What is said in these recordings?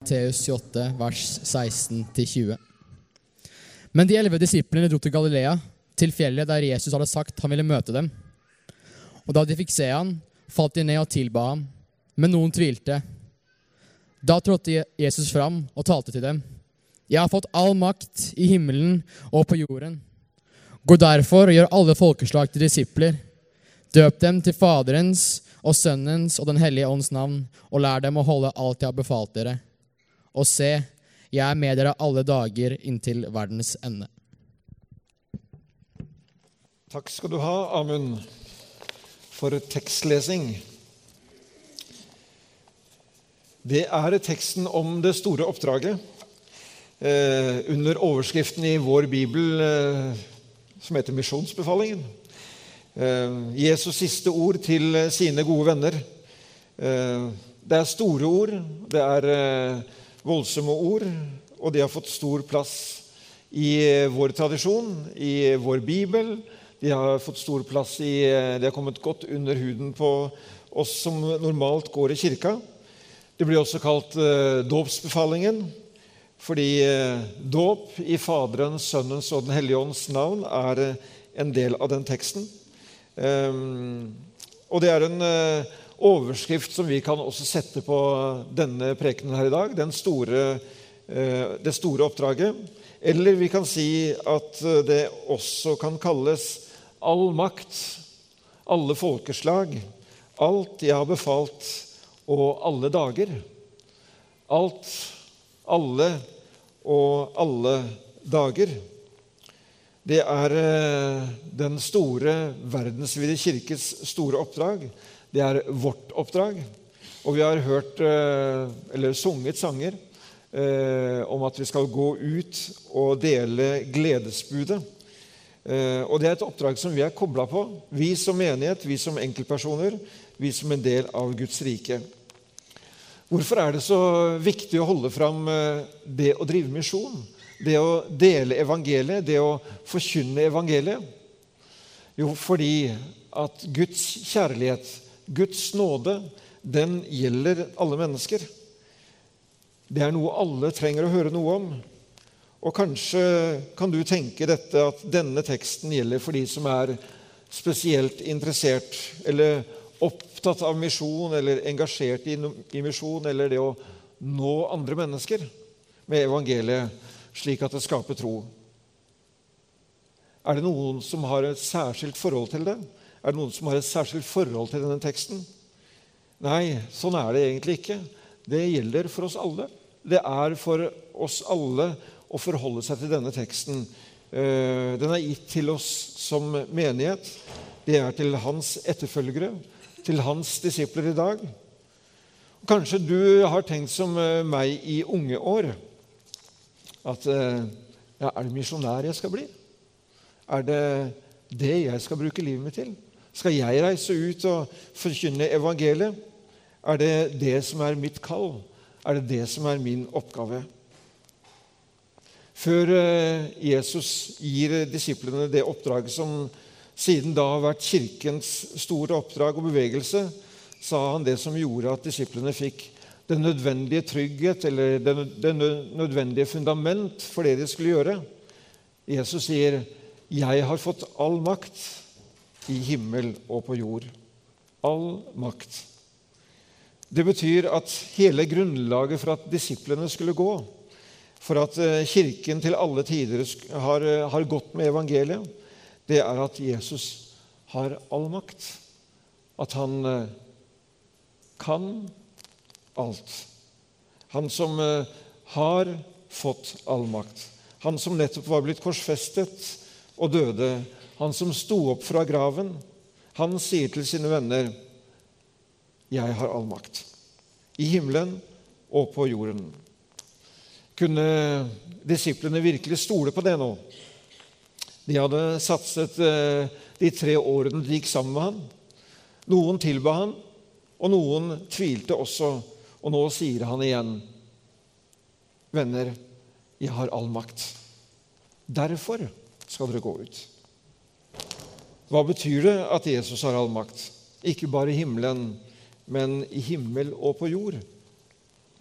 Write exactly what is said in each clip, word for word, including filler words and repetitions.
Matteus tjueåtte, vers seksten til tjue. Men de elleve disiplene dro til Galilea, til fjellet der Jesus hadde sagt han ville møte dem. Og da de fikk se han, falt de ned og tilba ham, men noen tvilte. Da trådte Jesus fram og talte til dem. Jeg har fått all makt i himmelen og på jorden. Gå derfor og gjør alle folkeslag til disipler. Døp dem til Faderens og Sønnens og den hellige ånds navn, og lær dem å holde alt jeg har befalt dere. Og se, jeg er med dere alle dager inntil verdens ende. Takk skal du ha, Amund, for tekstlesing. Det er teksten om det store oppdraget, eh, under overskriften i vår Bibel, eh, som heter Misjonsbefalingen. Eh, Jesus siste ord til sine gode venner. Eh, det er store ord, det er eh, voldsomme ord, og de har fått stor plass i vår tradisjon, i vår Bibel. De har fått stor plass i, de har kommet godt under huden på oss som normalt går i kirka. Det blir også kalt eh, dåpsbefalingen, fordi eh, dåp i Faderens, Sønnens og den hellige ånds navn er eh, en del av den teksten. Um, og det er en eh, overskrift som vi kan også sette på denne prekenen her i dag, den store, det store oppdraget. Eller vi kan si at det også kan kalles all makt, alle folkeslag, alt jeg har befalt, og alle dager. Alt, alle og alle dager. Det er den store verdensvide kirkes store oppdrag. Det er vårt oppdrag, og vi har hørt, eller sunget sanger, om at vi skal gå ut og dele gledesbudet. Og det er et oppdrag som vi er koblet på, vi som menighet, vi som enkeltpersoner, vi som en del av Guds rike. Hvorfor er det så viktig å holde fram det å drive misjon? Det å dele evangeliet, det å forkynne evangeliet? Jo, fordi at Guds kjærlighet, Guds nåde, den gjelder alle mennesker. Det er noe alle trenger å høre noe om. Og kanskje kan du tenke dette at denne teksten gjelder for de som er spesielt interessert, eller opptatt av misjon, eller engasjert i, i misjon, eller det å nå andre mennesker med evangeliet, slik at det skaper tro. Er det noen som har et særskilt forhold til det? Er det noen som har et særskilt forhold til denne teksten? Nei, sånn er det egentlig ikke. Det gjelder for oss alle. Det er for oss alle å forholde seg til denne teksten. Den er gitt til oss som menighet. Det er til hans etterfølgere, til hans disipler i dag. Kanskje du har tenkt som meg i unge år, at ja, er det misjonær jeg skal bli? Er det det jeg skal bruke livet mitt til? Skal jeg reise ut og forkynne evangeliet? Er det det som er mitt kall? Er det det som er min oppgave? Før Jesus gir disiplene det oppdraget som siden da har vært kirkens store oppdrag og bevegelse, sa han det som gjorde at disiplene fikk den nødvendige trygghet, eller det nødvendige fundament for det de skulle gjøre. Jesus sier, jeg har fått all makt i himmel og på jord. All makt. Det betyr at hele grunnlaget for at disiplene skulle gå, for at kirken til alle tider har, har gått med evangeliet, det er at Jesus har all makt. At han kan alt. Han som har fått all makt. Han som nettopp var blitt korsfestet og døde. Han som sto opp fra graven. Han sier til sine venner, jeg har all makt. I himmelen og på jorden. Kunne disiplene virkelig stole på det nå? De hadde satset de tre årene de gikk sammen med han. Noen tilba han, og noen tvilte også. Og nå sier han igjen, venner, jeg har all makt. Derfor skal dere gå ut. Hva betyr det at Jesus har all makt? Ikke bare i himmelen, men i himmel og på jord.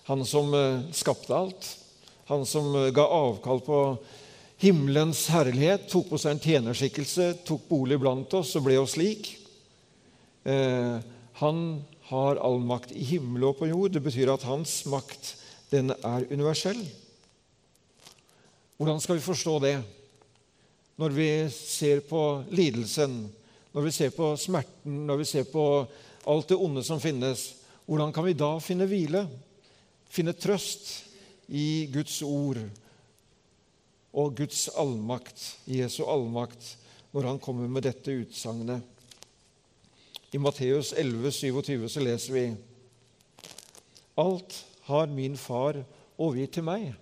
Han som skapte alt. Han som ga avkall på himmelens herlighet, tok på seg en tjenerskikkelse, tok bolig blant oss og ble oss lik. Eh, han har all makt i himmel og på jord. Det betyr at hans makt, den er universell. Hvordan skal vi forstå det? Når vi ser på lidelsen, når vi ser på smerten, når vi ser på alt det onde som finnes, hvordan kan vi da finne hvile, finne trøst i Guds ord og Guds allmakt, Jesu allmakt, når han kommer med dette utsagnet? I Matteus elleve, syvogtyve så leser vi: Alt har min far overgitt til meg.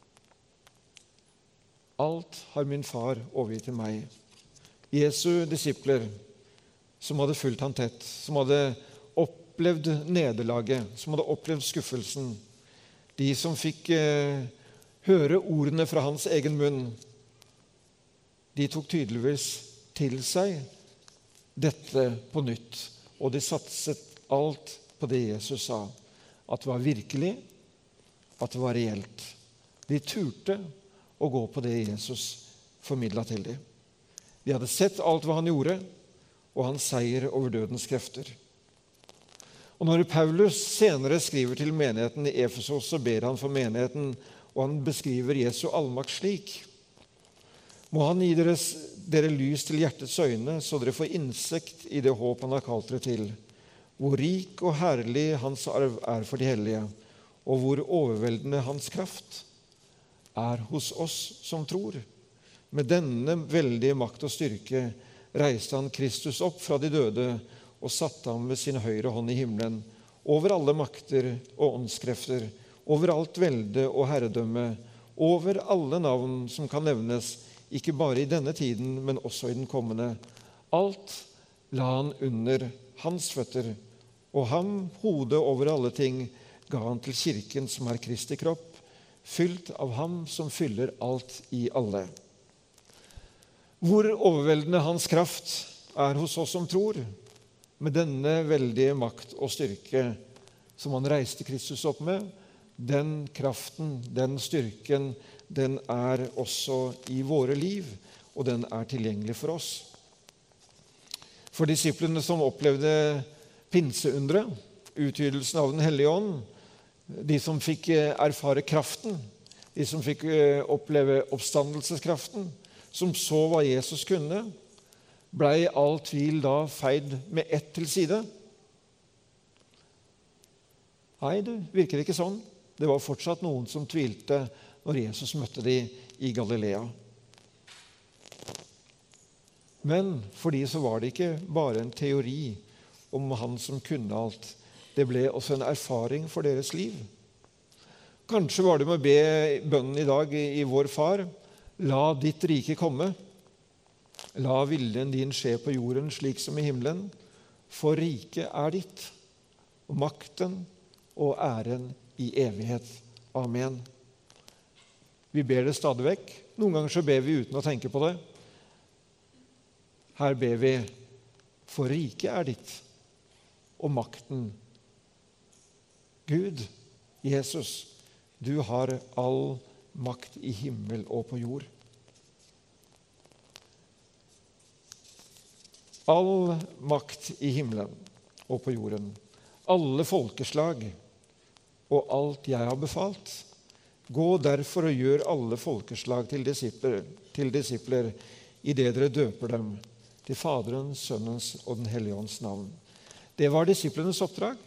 Alt har min far overgitt til meg. Jesu disipler, som hadde fulgt han tett, som hadde opplevd nederlaget, som hadde opplevd skuffelsen, de som fikk eh, høre ordene fra hans egen munn, de tok tydeligvis til seg dette på nytt, og de satset alt på det Jesus sa, at det var virkelig, at det var reelt. De turte å gå på det Jesus formidlet til dem. De hadde sett alt hva han gjorde, og hans seier over dødens krefter. Og når Paulus senere skriver til menigheten i Efesos, så ber han for menigheten, og han beskriver Jesu allmakt slik: Må han gi deres, dere lys til hjertets øyne, så dere får innsikt i det håp han har kalt dere til, hvor rik og herlig hans arv er for de hellige, og hvor overveldende hans kraft er hos oss som tror. Med denne veldige makt og styrke reiste han Kristus opp fra de døde og satte ham ved sin høyre hånd i himmelen, over alle makter og åndskrefter, over alt velde og herredømme, over alle navn som kan nevnes, ikke bare i denne tiden, men også i den kommende. Alt la han under hans føtter, og ham, hodet over alle ting, ga han til kirken som er Kristi kropp, fylt av ham som fyller alt i alle. Hvor overveldende hans kraft er hos oss som tror, med denne veldige makt og styrke som han reiste Kristus opp med, den kraften, den styrken, den er også i våre liv, og den er tilgjengelig for oss. For disiplene som opplevde pinseundret, utgytelsen av den hellige ånd, de som fikk erfare kraften, de som fikk oppleve oppstandelseskraften, som så hva Jesus kunne, ble all tvil da feid med ett til side. Nei, det virker ikke sånn. Det var fortsatt noen som tvilte når Jesus møtte dem i Galilea. Men for de så var det ikke bare en teori om han som kunne alt. Det ble også en erfaring for deres liv. Kanskje var det med å be bønnen i dag i, i vår far: La ditt rike komme. La viljen din skje på jorden slik som i himmelen. For riket er ditt, og makten og æren i evighet. Amen. Vi ber det stadig vekk. Noen ganger så ber vi uten å tenke på det. Her ber vi: For riket er ditt, og makten. Gud, Jesus, du har all makt i himmel og på jord. All makt i himmelen og på jorden, alle folkeslag og alt jeg har befalt. Gå derfor og gjør alle folkeslag til disipler, til disipler i det dere døper dem, til Faderens, Sønnens og Den hellige ånds navn. Det var disiplenes oppdrag.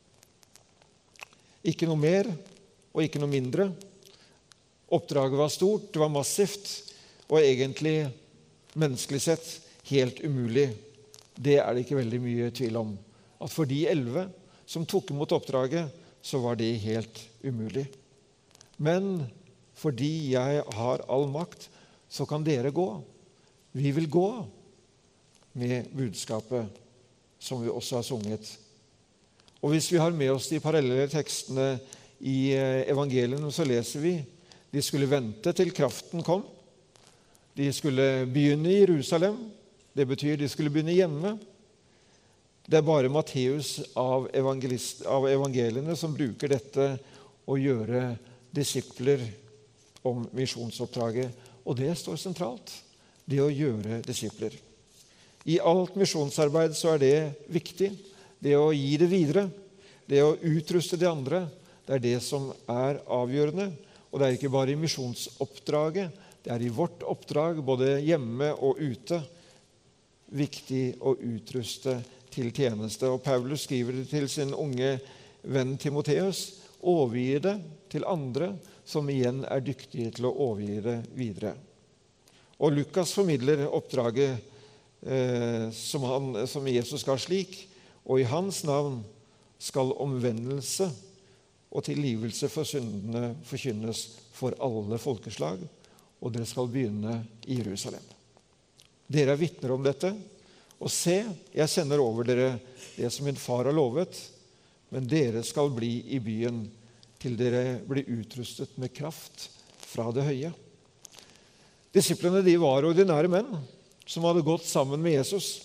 Ikke noe mer og ikke noe mindre. Oppdraget var stort, det var massivt, og egentlig menneskelig sett helt umulig. Det er det ikke veldig mye tvil om. At for de elleve som tok imot oppdraget, så var det helt umulig. Men fordi jeg har all makt, så kan dere gå. Vi vil gå med budskapet som vi også har sunget. Og hvis vi har med oss de parallelle tekstene i evangeliene, så leser vi: de skulle vente til kraften kom. De skulle begynne i Jerusalem. Det betyr de skulle begynne hjemme. Det er bare Matteus av, av evangeliene som bruker dette å gjøre disipler om misjonsoppdraget. Og det står sentralt, det å gjøre disipler. I alt misjonsarbeid så er det viktig. Det å gi det videre, det å utruste de andre, det er det som er avgjørende. Og det er ikke bare i misjonsoppdraget, det er i vårt oppdrag, både hjemme og ute, viktig å utruste til tjeneste. Og Paulus skriver det til sin unge venn Timoteus, overgi det til andre, som igjen er dyktige til å overgi det videre. Og Lukas formidler oppdraget eh, som, han, som Jesus ga slik, og i hans navn skal omvendelse og tilgivelse for syndene forkynnes for alle folkeslag, og dere skal begynne i Jerusalem. Dere er vitner om dette, og se, jeg sender over dere det som min far har lovet, men dere skal bli i byen til dere blir utrustet med kraft fra det høye. Disiplene de var ordinære menn som hadde gått sammen med Jesus.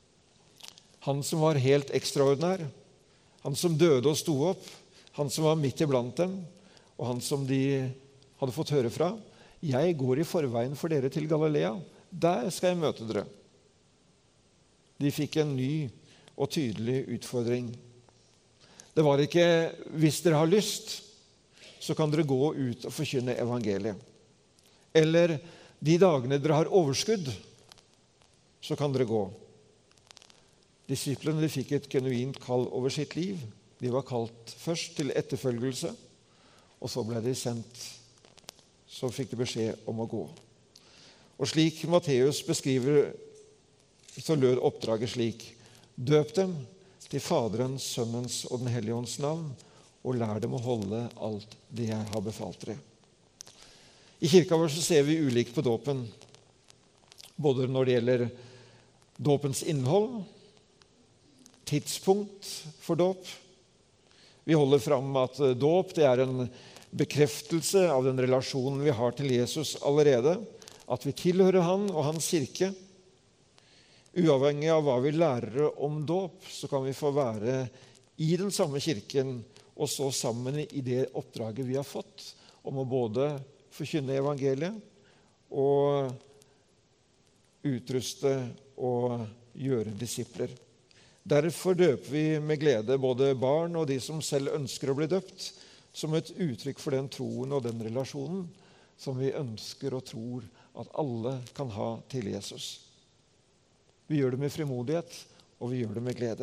Han som var helt ekstraordinær, han som døde og sto opp, han som var midt iblant dem, og han som de hadde fått høre fra. Jeg går i forveien for dere til Galilea, der skal jeg møte dere. De fikk en ny og tydelig utfordring. Det var ikke, hvis dere har lyst, så kan dere gå ut og forkynne evangeliet. Eller de dagene dere har overskudd, så kan dere gå. Disiplene de fikk et genuint kall over sitt liv. De var kalt først til etterfølgelse, og så ble de sendt. Så fikk de beskjed om å gå. Og slik Matteus beskriver, så lød oppdraget slik: døp dem til Faderens, Sønnens og Den hellige ånds navn, og lær dem å holde alt det jeg har befalt dere. I kirka vår så ser vi ulikt på dåpen, både når det gjelder dåpens innhold, tidspunkt for dåp. Vi holder fram at dåp det er en bekreftelse av den relasjonen vi har til Jesus allerede, at vi tilhører han og hans kirke. Uavhengig av hva vi lærer om dåp, så kan vi få være i den samme kirken og stå sammen i det oppdraget vi har fått om å både forkynne evangeliet og utruste og gjøre disipler. Derfor døper vi med glede både barn og de som selv ønsker å bli døpt, som et uttrykk for den troen og den relasjonen som vi ønsker og tror at alle kan ha til Jesus. Vi gjør det med frimodighet, og vi gjør det med glede.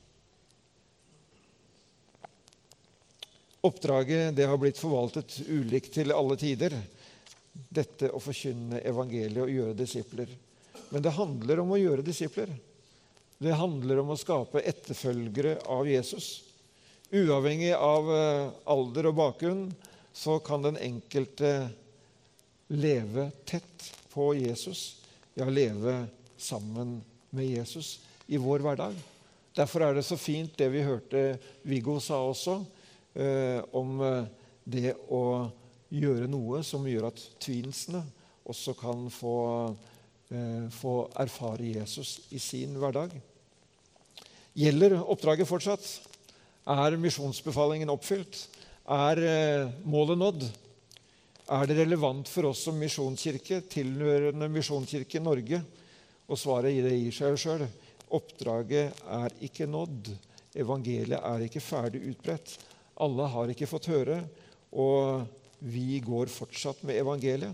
Oppdraget det har blitt forvaltet ulikt til alle tider, dette å forkynne evangeliet og gjøre disipler. Men det handler om å gjøre disipler. Det handler om å skape etterfølgere av Jesus. Uavhengig av alder og bakgrunn, så kan den enkelte leve tett på Jesus, ja, leve sammen med Jesus i vår hverdag. Derfor er det så fint det vi hørte Viggo sa også, eh, om det å gjøre noe som gjør at tvinsene også kan få, eh, få erfare Jesus i sin hverdag. Gjelder oppdraget fortsatt? Er misjonsbefalingen oppfylt? Er eh, målet nådd? Er det relevant for oss som misjonskirke, tilhørende misjonskirke i Norge? Og svaret i det gir seg selv. Oppdraget er ikke nådd. Evangeliet er ikke ferdig utbredt. Alle har ikke fått høre, og vi går fortsatt med evangeliet.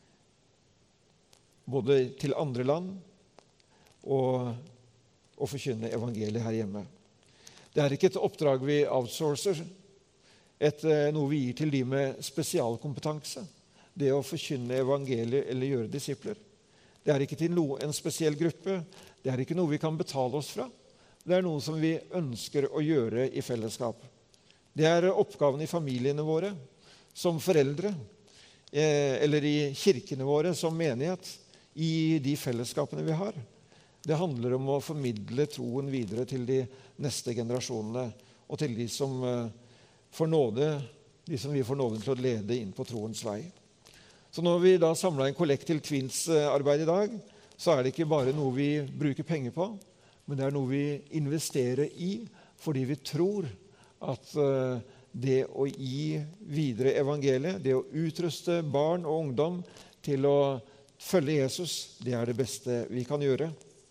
Både til andre land og å forkynne evangeliet her hjemme. Det er ikke et oppdrag vi outsourcer, et, noe vi gir til de med spesialkompetanse. Det å forkynne evangeliet eller gjøre disipler. Det er ikke til noe, en spesiell gruppe. Det er ikke noe vi kan betale oss fra. Det er noe som vi ønsker å gjøre i fellesskap. Det er oppgaven i familiene våre, som foreldre, eh, eller i kirkene våre som menighet, i de fellesskapene vi har. Det handler om å formidle troen videre til de neste generasjonene, og til de som får nåde, de som vi får nåden til å lede inn på troens vei. Så når vi da samlet en kollekt til Twins-arbeid i dag, så er det ikke bare noe vi bruker penger på, men det er noe vi investerer i, fordi vi tror at det å gi videre evangeliet, det å utruste barn og ungdom til å følge Jesus, det er det beste vi kan gjøre.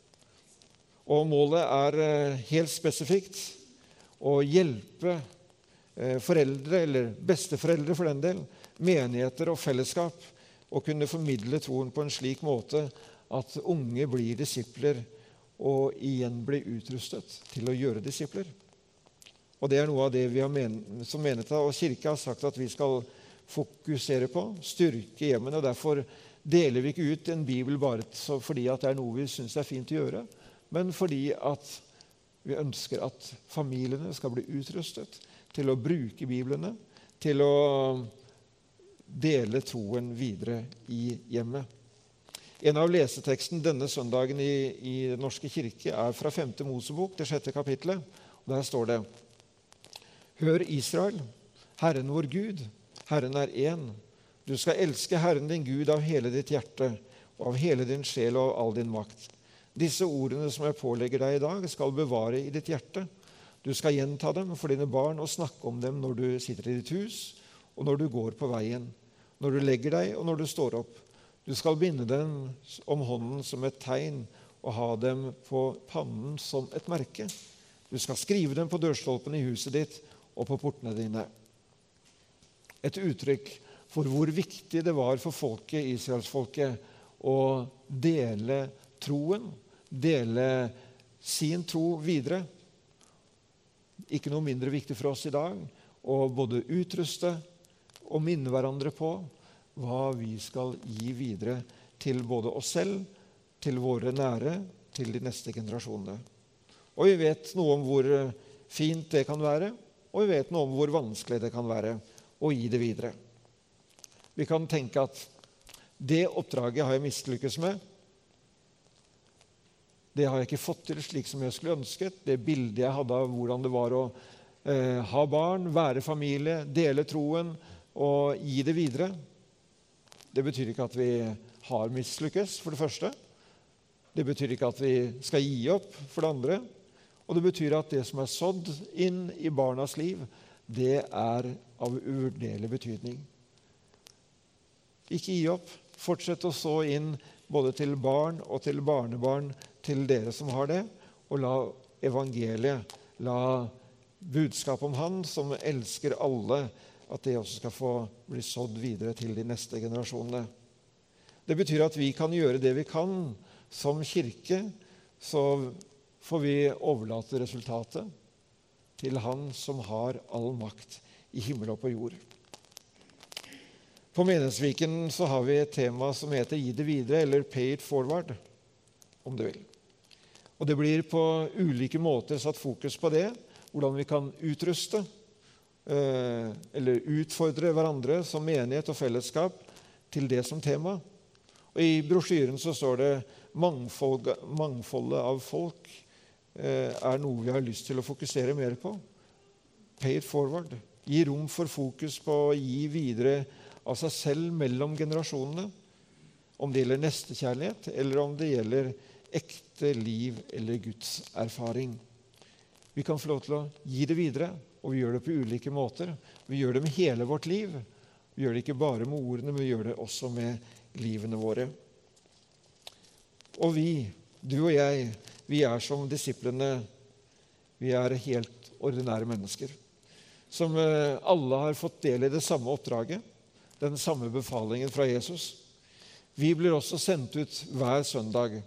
Og målet er helt spesifikt å hjelpe foreldre, eller besteforeldre for den del, menigheter og fellesskap, å kunne formidle troen på en slik måte at unge blir disipler og igjen blir utrustet til å gjøre disipler. Og det er noe av det vi har men, som menighet og kirke har sagt at vi skal fokusere på, styrke hjemmene, og derfor deler vi ikke ut en bibel bare fordi at det er noe vi synes er fint å gjøre, men fordi at vi ønsker at familiene skal bli utrustet til å bruke biblene, til å dele troen videre i hjemmet. En av leseteksten denne søndagen i, i Den norske kirke er fra femte Mosebok, det sjette kapitlet. Og der står det: Hør Israel, Herren vår Gud, Herren er én. Du skal elske Herren din Gud av hele ditt hjerte, og av hele din sjel og av all din makt. Disse ordene som jeg pålegger deg i dag, skal bevare i ditt hjerte. Du skal gjenta dem for dine barn og snakke om dem når du sitter i ditt hus, og når du går på veien, når du legger deg og når du står opp. Du skal binde dem om hånden som et tegn og ha dem på pannen som et merke. Du skal skrive dem på dørstolpen i huset ditt og på portene dine. Et uttrykk for hvor viktig det var for folket, Israelsfolket, å dele troen, dele sin tro videre. Ikke noe mindre viktig for oss i dag å både utruste og minne hverandre på hva vi skal gi videre til både oss selv, til våre nære, til de neste generasjonene. Og vi vet noe om hvor fint det kan være, og vi vet noe om hvor vanskelig det kan være å gi det videre. Vi kan tenke at det oppdraget har jeg mislykkes med. Det har jeg ikke fått til slik som jeg skulle ønsket. Det bildet jeg hadde av hvordan det var å eh, ha barn, være familie, dele troen og gi det videre. Det betyr ikke at vi har mislykkes, for det første. Det betyr ikke at vi skal gi opp, for det andre. Og det betyr at det som er sådd inn i barnas liv, det er av uvurderlig betydning. Ikke gi opp. Fortsett å så inn både til barn og til barnebarn, til dere som har det, og la evangeliet, la budskap om Han som elsker alle, at det også skal få bli sådd videre til de neste generasjonene. Det betyr at vi kan gjøre det vi kan som kirke, så får vi overlate resultatet til Han som har all makt i himmel og på jord. På Menighetsviken så har vi et tema som heter «Gi det videre», eller «Pay it forward», om du vil. Og det blir på ulike måter satt fokus på det, hvordan vi kan utruste, eller utfordre hverandre som menighet og fellesskap til det som tema. Og i brosjyren så står det mangfold, mangfoldet av folk er noe vi har lyst til å fokusere mer på. Pay it forward. Gi rom for fokus på å gi videre av seg selv mellom generasjonene, om det gjelder nestekjærlighet, eller om det gjelder ekte liv eller Guds erfaring. Vi kan få lov til å gi det videre, og vi gjør det på ulike måter. Vi gjør det med hele vårt liv. Vi gjør det ikke bare med ordene, men vi gjør det også med livene våre. Og vi, du og jeg, vi er som disiplene, vi er helt ordinære mennesker, som alle har fått del i det samme oppdraget, den samme befalingen fra Jesus. Vi blir også sendt ut hver søndag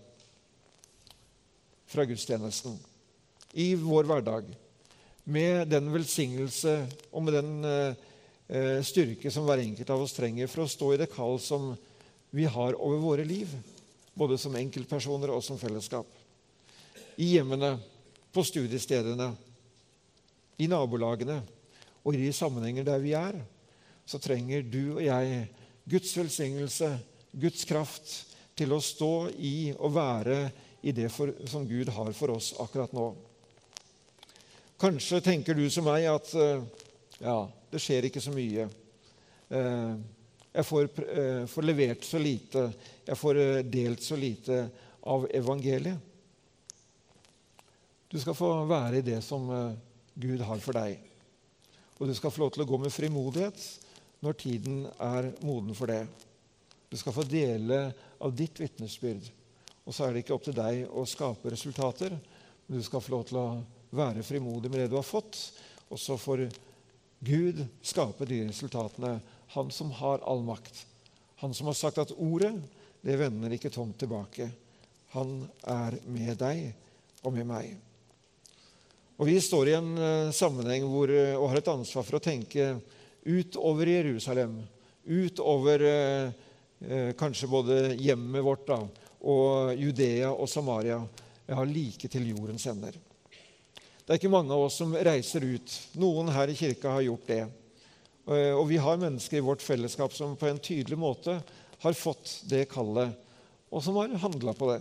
fra gudstjenesten, i vår hverdag, med den velsignelse og med den eh, styrke som hver enkelt av oss trenger for å stå i det kall som vi har over våre liv, både som enkeltpersoner og som fellesskap. I hjemmene, på studiestedene, i nabolagene og i de sammenhenger der vi er, så trenger du og jeg Guds velsignelse, Guds kraft til å stå i og være i det for, som Gud har for oss akkurat nå. Kanskje tenker du som meg at ja, det skjer ikke så mye. Jeg får, får levert så lite, jeg får delt så lite av evangeliet. Du skal få være i det som Gud har for deg. Og du skal få lov til å gå med frimodighet når tiden er moden for det. Du skal få dele av ditt vitnesbyrd. Og så er det ikke opp til deg å skape resultater, men du skal få lov til å være frimodig med det du har fått, og så får Gud skape de resultatene. Han som har all makt. Han som har sagt at ordet, det vender ikke tomt tilbake. Han er med deg og med meg. Og vi står i en sammenheng hvor, og har et ansvar for å tenke ut over Jerusalem, ut over eh, kanskje både hjemmet vårt da, og Judea og Samaria, ja, like til jordens ender. Det er ikke mange av oss som reiser ut. Noen her i kirka har gjort det. Og vi har mennesker i vårt fellesskap som på en tydelig måte har fått det kallet, og som har handlet på det.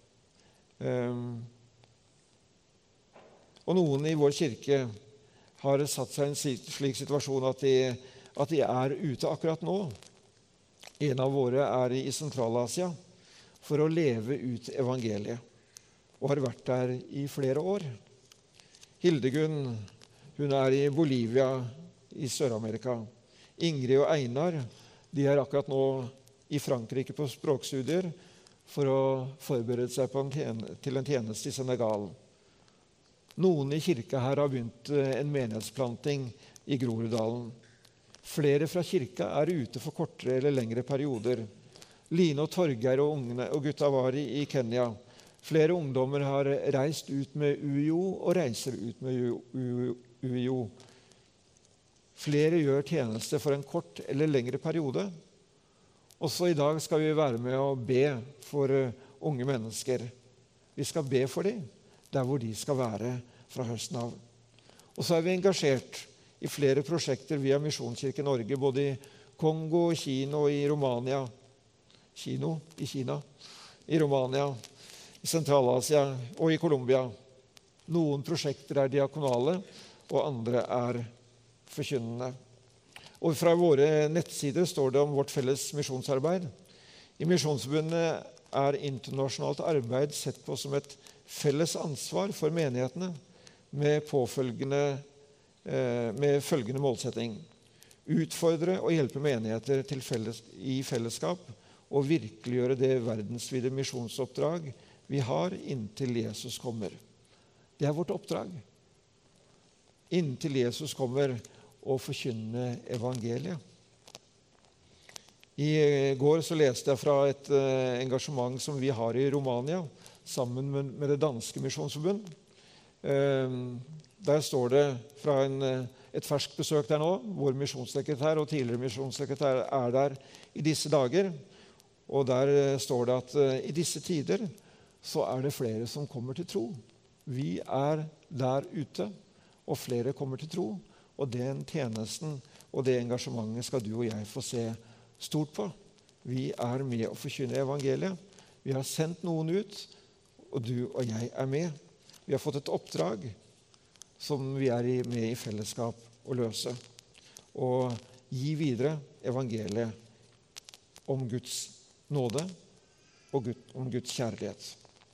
Og noen i vår kirke har satt seg i en slik situasjon at de, at de er ute akkurat nå. En av våre er i Sentral-Asia for å leve ut evangeliet, og har vært der i flere år. Hildegunn, hun er i Bolivia i Sør-Amerika. Ingrid og Einar, de er akkurat nå i Frankrike på språkstudier for å forberede seg på en tjeneste, til en tjeneste i Senegal. Noen i kirka her har begynt en menighetsplanting i Groruddalen. Flere fra kirka er ute for kortere eller lengre perioder. Line og Torgeir og, ungene, og gutta var i, i Kenya. Flere ungdommer har reist ut med U I O og reiser ut med U I O. Flere gjør tjeneste for en kort eller lengre periode. Også i dag skal vi være med å be for unge mennesker. Vi skal be for dem der hvor de skal være fra høsten av. Og så er vi engasjert i flere prosjekter via Misjonskirken Norge, både i Kongo, Kino og i Romania. Kino i Kina, i Romania, i Sentral-Asia og i Colombia. Noen prosjekter er diakonale, og andre er forkynnende. Og fra våre nettsider står det om vårt felles misjonsarbeid. I Misjonsforbundet er internasjonalt arbeid sett på som et felles ansvar for menighetene med, påfølgende, med følgende målsetting. Utfordre og hjelpe menigheter til felles, i fellesskap og virkeliggjøre det verdensvide misjonsoppdrag vi har inntil Jesus kommer. Det er vårt oppdrag. Inntil Jesus kommer og forkynne evangeliet. I går så leste jeg fra et uh, engasjement som vi har i Romania, sammen med, med det danske misjonsforbund. Uh, der står det fra en, uh, et ferskt besøk der nå. Vår misjonssekretær og tidligere misjonssekretær er der i disse dager. Og der uh, står det at uh, i disse tider så er det flere som kommer til tro. Vi er der ute, og flere kommer til tro. Og den tjenesten og det engasjementet skal du og jeg få se stort på. Vi er med å forkynne evangeliet. Vi har sendt noen ut, og du og jeg er med. Vi har fått et oppdrag som vi er med i fellesskap å løse. Og gi videre evangeliet om Guds nåde og om Guds kjærlighet.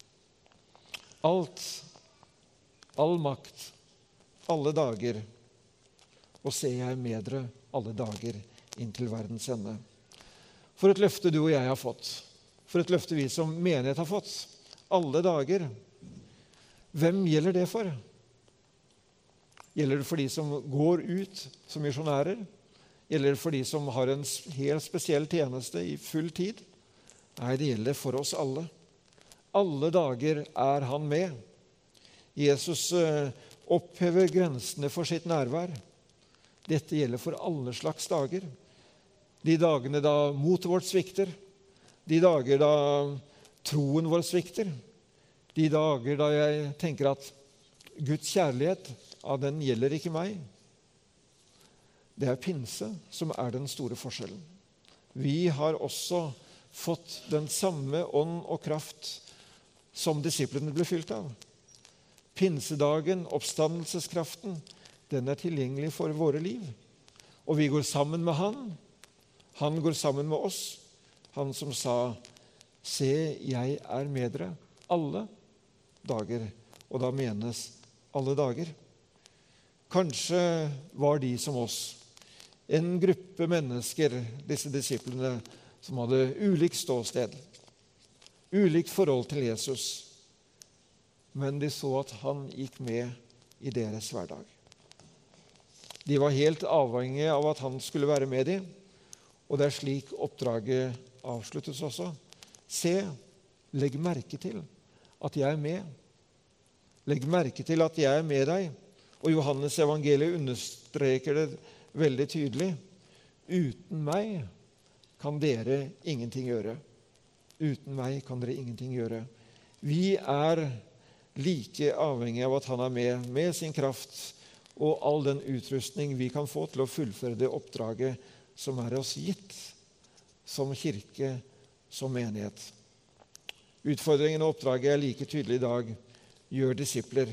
Alt, all makt, alle dager, og se jeg med dere alle dager inntil verdens ende. For et løfte du og jeg har fått. For et løfte vi som menighet har fått. Alle dager. Hvem gjelder det for? Gjelder det for de som går ut som misjonærer? Gjelder det for de som har en helt spesiell tjeneste i full tid? Nei, det gjelder for oss alle. Alle dager er han med. Jesus opphever grensene for sitt nærvær. Dette gjelder for alle slags dager. De dagene da motet vårt svikter. De dager da troen vår svikter. De dager da jeg tenker at Guds kjærlighet, ja, den gjelder ikke meg. Det er pinse som er den store forskjellen. Vi har også fått den samme ånd og kraft som disiplene ble fylt av. Pinsedagen, oppstandelseskraften, den er tilgjengelig for våre liv. Og vi går sammen med han. Han går sammen med oss. Han som sa, se, jeg er med dere alle dager. Og da menes alle dager. Kanskje var de som oss, en gruppe mennesker, disse disiplene, som hadde ulikt ståsted, ulikt forhold til Jesus, men de så at han gikk med i deres hverdag. De var helt avhengige av at han skulle være med dem, og det er slik oppdraget avsluttes også. Se, legg merke til at jeg er med. Legg merke til at jeg er med deg. Og Johannes evangeliet understreker det veldig tydelig. Uten meg kan dere ingenting gjøre. Uten meg kan dere ingenting gjøre. Vi er like avhengige av at han er med, med sin kraft og all den utrustning vi kan få til å fullføre det oppdraget som er oss gitt, som kirke, som menighet. Utfordringen og oppdraget er like tydelig i dag. Gjør disipler.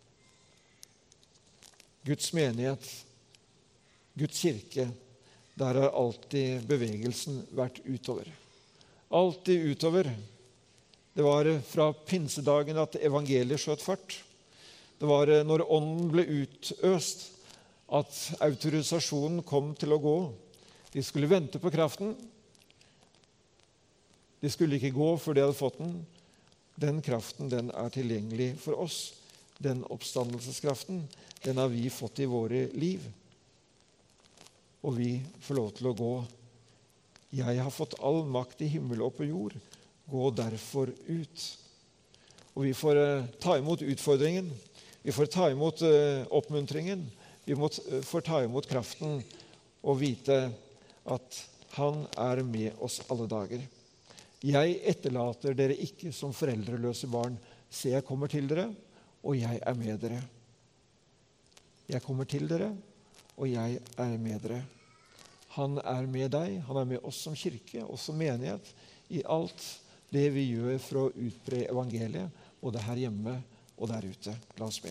Guds menighet, Guds kirke, der har alltid bevegelsen vært utover. Alltid utover. Det var fra pinsedagen at evangeliet skjøt fart. Det var når ånden ble utøst at autorisasjonen kom til å gå. De skulle vente på kraften. De skulle ikke gå før de hadde fått den. Den kraften, den er tilgjengelig for oss. Den oppstandelseskraften, den har vi fått i våre liv. Og vi får lov til å gå. Jeg har fått all makt i himmel og på jord. Gå derfor ut. Og vi får uh, ta imot utfordringen. Vi får ta imot uh, oppmuntringen. Vi må, uh, får ta imot kraften og vite at han er med oss alle dager. Jeg etterlater dere ikke som foreldreløse barn. Se, jeg kommer til dere, og jeg er med dere. Jeg kommer til dere, og jeg er med dere. Han er med deg, han er med oss som kirke, oss som menighet, i alt det vi gjør for å utbre evangeliet, både her hjemme og der ute. La oss be.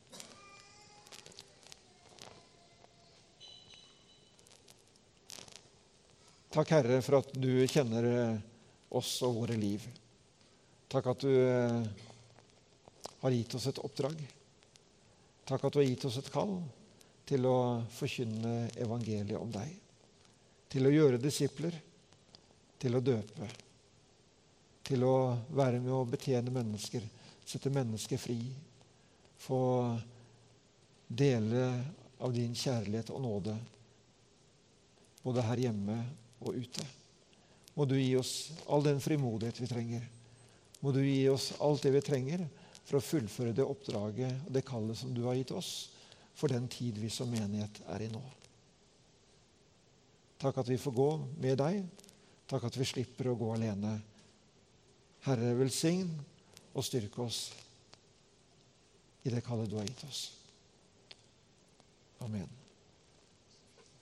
Takk, Herre, for at du kjenner oss og våre liv. Takk at du har gitt oss et oppdrag. Takk at du har gitt oss et kall til å forkynne evangeliet om deg. Til å gjøre disipler, til å døpe, til å være med å betjene mennesker, sette mennesker fri, få dele av din kjærlighet og nåde, både her hjemme og ute. Må du gi oss all den frimodighet vi trenger. Må du gi oss alt det vi trenger for å fullføre det oppdraget og det kallet som du har gitt oss for den tid vi som menighet er i nå. Takk at vi får gå med deg. Takk at vi slipper å gå alene. Herre, velsign og styrke oss i det kallet du har gitt oss. Amen.